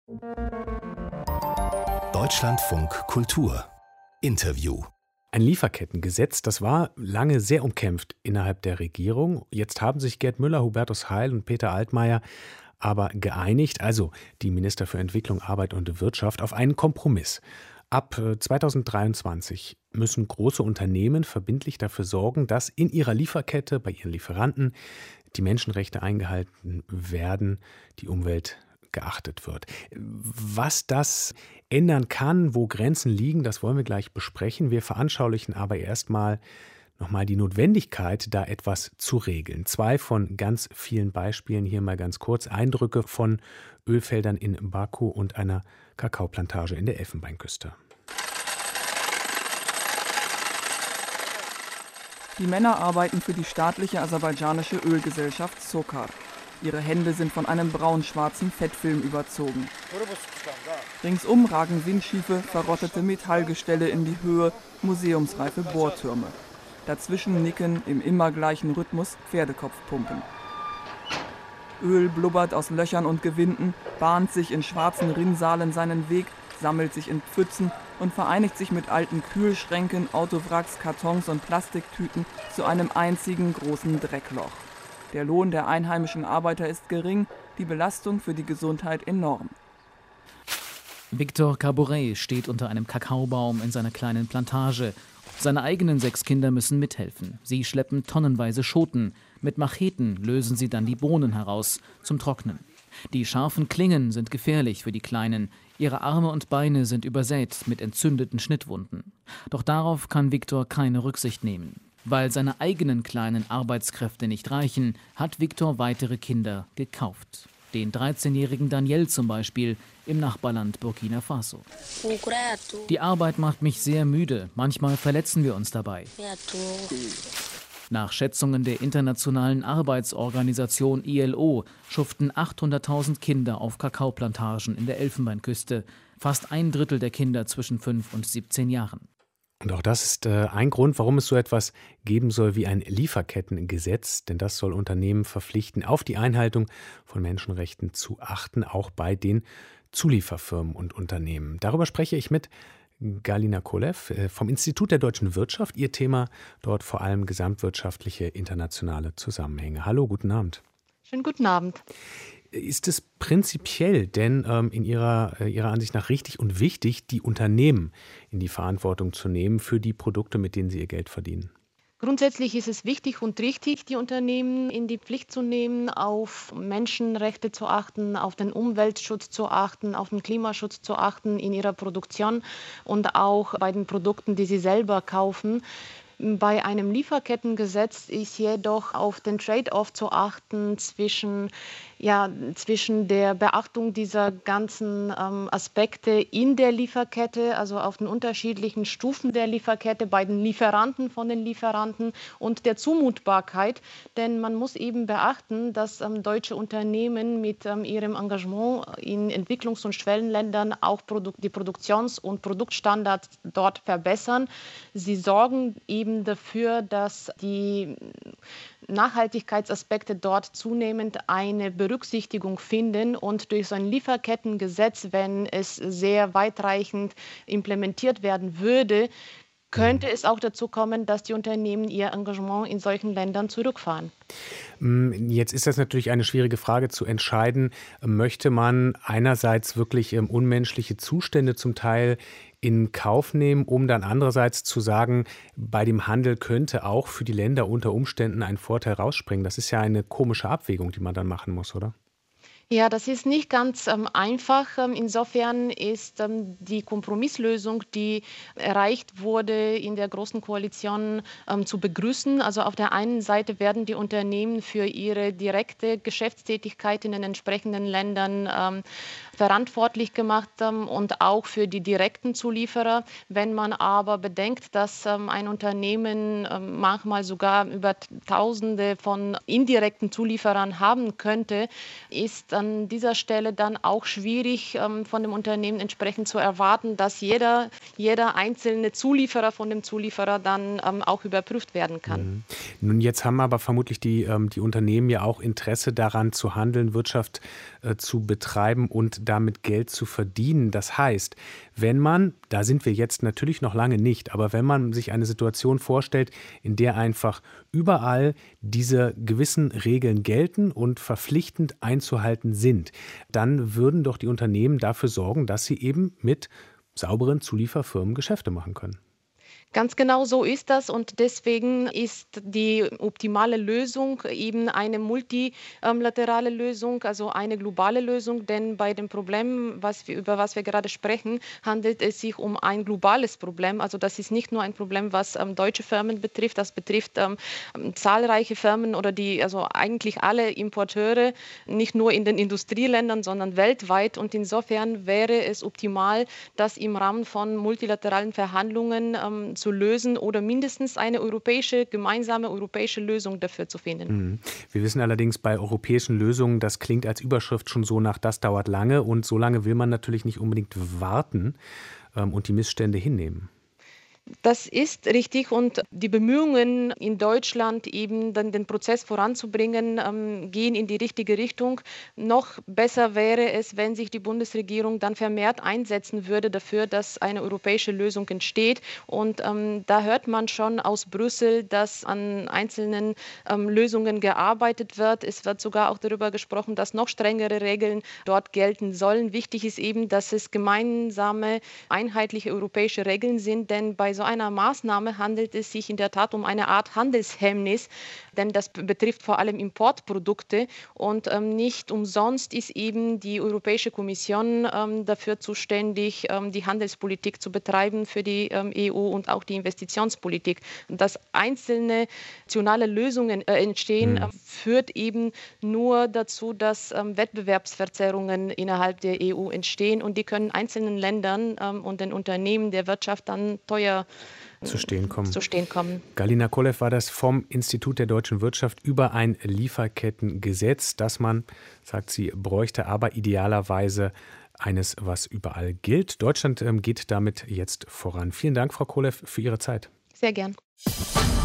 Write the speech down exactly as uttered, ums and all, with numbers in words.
Deutschlandfunk Kultur Interview. Ein Lieferkettengesetz, das war lange sehr umkämpft innerhalb der Regierung. Jetzt haben sich Gerd Müller, Hubertus Heil und Peter Altmaier aber geeinigt, also die Minister für Entwicklung, Arbeit und Wirtschaft, auf einen Kompromiss. Ab zweitausenddreiundzwanzig müssen große Unternehmen verbindlich dafür sorgen, dass in ihrer Lieferkette bei ihren Lieferanten die Menschenrechte eingehalten werden, die Umwelt geachtet wird. Was das ändern kann, wo Grenzen liegen, das wollen wir gleich besprechen. Wir veranschaulichen aber erstmal nochmal die Notwendigkeit, da etwas zu regeln. Zwei von ganz vielen Beispielen hier mal ganz kurz. Eindrücke von Ölfeldern in Baku und einer Kakaoplantage in der Elfenbeinküste. Die Männer arbeiten für die staatliche aserbaidschanische Ölgesellschaft Sokar. Ihre Hände sind von einem braunschwarzen Fettfilm überzogen. Ringsum ragen windschiefe, verrottete Metallgestelle in die Höhe, museumsreife Bohrtürme. Dazwischen nicken im immer gleichen Rhythmus Pferdekopfpumpen. Öl blubbert aus Löchern und Gewinden, bahnt sich in schwarzen Rinnsalen seinen Weg, sammelt sich in Pfützen und vereinigt sich mit alten Kühlschränken, Autowracks, Kartons und Plastiktüten zu einem einzigen großen Dreckloch. Der Lohn der einheimischen Arbeiter ist gering, die Belastung für die Gesundheit enorm. Victor Caboret steht unter einem Kakaobaum in seiner kleinen Plantage. Seine eigenen sechs Kinder müssen mithelfen. Sie schleppen tonnenweise Schoten. Mit Macheten lösen sie dann die Bohnen heraus zum Trocknen. Die scharfen Klingen sind gefährlich für die Kleinen. Ihre Arme und Beine sind übersät mit entzündeten Schnittwunden. Doch darauf kann Victor keine Rücksicht nehmen. Weil seine eigenen kleinen Arbeitskräfte nicht reichen, hat Victor weitere Kinder gekauft. Den dreizehnjährigen Daniel zum Beispiel im Nachbarland Burkina Faso. Die Arbeit macht mich sehr müde. Manchmal verletzen wir uns dabei. Nach Schätzungen der Internationalen Arbeitsorganisation I L O schuften achthunderttausend Kinder auf Kakaoplantagen in der Elfenbeinküste. Fast ein Drittel der Kinder zwischen fünf und siebzehn Jahren. Und auch das ist äh, ein Grund, warum es so etwas geben soll wie ein Lieferkettengesetz. Denn das soll Unternehmen verpflichten, auf die Einhaltung von Menschenrechten zu achten, auch bei den Zulieferfirmen und Unternehmen. Darüber spreche ich mit Galina Kolev vom Institut der deutschen Wirtschaft. Ihr Thema dort vor allem gesamtwirtschaftliche internationale Zusammenhänge. Hallo, guten Abend. Schönen guten Abend. Ist es prinzipiell denn ähm, in Ihrer, äh, Ihrer Ansicht nach richtig und wichtig, die Unternehmen in die Verantwortung zu nehmen für die Produkte, mit denen sie ihr Geld verdienen? Grundsätzlich ist es wichtig und richtig, die Unternehmen in die Pflicht zu nehmen, auf Menschenrechte zu achten, auf den Umweltschutz zu achten, auf den Klimaschutz zu achten in ihrer Produktion und auch bei den Produkten, die sie selber kaufen. Bei einem Lieferkettengesetz ist jedoch auf den Trade-off zu achten zwischen, ja, zwischen der Beachtung dieser ganzen ähm, Aspekte in der Lieferkette, also auf den unterschiedlichen Stufen der Lieferkette, bei den Lieferanten von den Lieferanten und der Zumutbarkeit. Denn man muss eben beachten, dass ähm, deutsche Unternehmen mit ähm, ihrem Engagement in Entwicklungs- und Schwellenländern auch Produ- die Produktions- und Produktstandards dort verbessern. Sie sorgen eben dafür, dass die Nachhaltigkeitsaspekte dort zunehmend eine Berücksichtigung finden und durch so ein Lieferkettengesetz, wenn es sehr weitreichend implementiert werden würde, könnte es auch dazu kommen, dass die Unternehmen ihr Engagement in solchen Ländern zurückfahren. Jetzt ist das natürlich eine schwierige Frage zu entscheiden. Möchte man einerseits wirklich unmenschliche Zustände zum Teil in Kauf nehmen, um dann andererseits zu sagen, bei dem Handel könnte auch für die Länder unter Umständen ein Vorteil rausspringen? Das ist ja eine komische Abwägung, die man dann machen muss, oder? Ja, das ist nicht ganz ähm, einfach. Ähm, insofern ist ähm, die Kompromisslösung, die erreicht wurde in der Großen Koalition, ähm, zu begrüßen. Also auf der einen Seite werden die Unternehmen für ihre direkte Geschäftstätigkeit in den entsprechenden Ländern ähm, verantwortlich gemacht ähm, und auch für die direkten Zulieferer. Wenn man aber bedenkt, dass ähm, ein Unternehmen ähm, manchmal sogar über Tausende von indirekten Zulieferern haben könnte, ist an dieser Stelle dann auch schwierig, ähm, von dem Unternehmen entsprechend zu erwarten, dass jeder, jeder einzelne Zulieferer von dem Zulieferer dann ähm, auch überprüft werden kann. Mhm. Nun, jetzt haben aber vermutlich die, ähm, die Unternehmen ja auch Interesse daran zu handeln, Wirtschaft äh, zu betreiben und damit Geld zu verdienen. Das heißt, wenn man, da sind wir jetzt natürlich noch lange nicht, aber wenn man sich eine Situation vorstellt, in der einfach überall diese gewissen Regeln gelten und verpflichtend einzuhalten sind, dann würden doch die Unternehmen dafür sorgen, dass sie eben mit sauberen Zulieferfirmen Geschäfte machen können. Ganz genau so ist das und deswegen ist die optimale Lösung eben eine multilaterale Lösung, also eine globale Lösung, denn bei dem Problem, was wir, über was wir gerade sprechen, handelt es sich um ein globales Problem. Also das ist nicht nur ein Problem, was ähm, deutsche Firmen betrifft, das betrifft ähm, zahlreiche Firmen oder die, also eigentlich alle Importeure, nicht nur in den Industrieländern, sondern weltweit und insofern wäre es optimal, dass im Rahmen von multilateralen Verhandlungen ähm, zu lösen oder mindestens eine europäische, gemeinsame europäische Lösung dafür zu finden. Wir wissen allerdings bei europäischen Lösungen, das klingt als Überschrift schon so nach, das dauert lange und so lange will man natürlich nicht unbedingt warten ähm, und die Missstände hinnehmen. Das ist richtig und die Bemühungen in Deutschland, eben dann den Prozess voranzubringen, ähm, gehen in die richtige Richtung. Noch besser wäre es, wenn sich die Bundesregierung dann vermehrt einsetzen würde dafür, dass eine europäische Lösung entsteht. Und ähm, da hört man schon aus Brüssel, dass an einzelnen ähm, Lösungen gearbeitet wird. Es wird sogar auch darüber gesprochen, dass noch strengere Regeln dort gelten sollen. Wichtig ist eben, dass es gemeinsame, einheitliche europäische Regeln sind, denn bei so einer Maßnahme handelt es sich in der Tat um eine Art Handelshemmnis, denn das betrifft vor allem Importprodukte und ähm, nicht umsonst ist eben die Europäische Kommission ähm, dafür zuständig, ähm, die Handelspolitik zu betreiben für die ähm, E U und auch die Investitionspolitik. Dass einzelne nationale Lösungen äh, entstehen, mhm. äh, führt eben nur dazu, dass ähm, Wettbewerbsverzerrungen innerhalb der E U entstehen und die können einzelnen Ländern ähm, und den Unternehmen der Wirtschaft dann teuer zu stehen kommen. Zu stehen kommen. Galina Kolev war das vom Institut der deutschen Wirtschaft über ein Lieferkettengesetz, das man, sagt sie, bräuchte, aber idealerweise eines, was überall gilt. Deutschland ähm, geht damit jetzt voran. Vielen Dank, Frau Kolev, für Ihre Zeit. Sehr gern.